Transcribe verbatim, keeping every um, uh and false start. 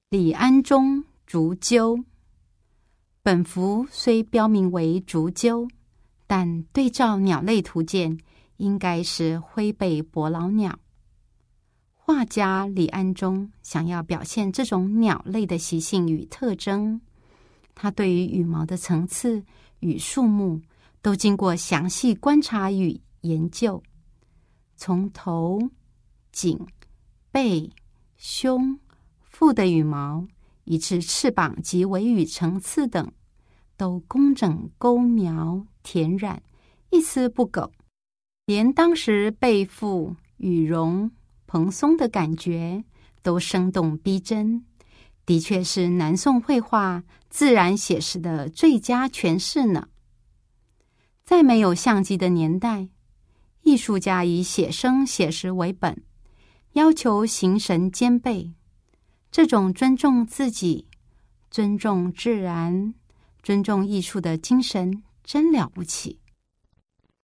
李安中竹鸠。本幅虽标明为竹鸠，但对照鸟类图鉴，应该是灰背伯劳鸟。画家李安中想要表现这种鸟类的习性与特征，他对于羽毛的层次与数目都经过详细观察与研究，从头、颈、背、胸、腹的羽毛，以至翅膀及尾羽层次等，都工整勾描填染，一丝不苟，连当时背腹羽绒蓬松的感觉都生动逼真，的确是南宋绘画自然写实的最佳诠释呢。在没有相机的年代，艺术家以写生写实为本，要求形神兼备，这种尊重自己、尊重自然、尊重艺术的精神真了不起。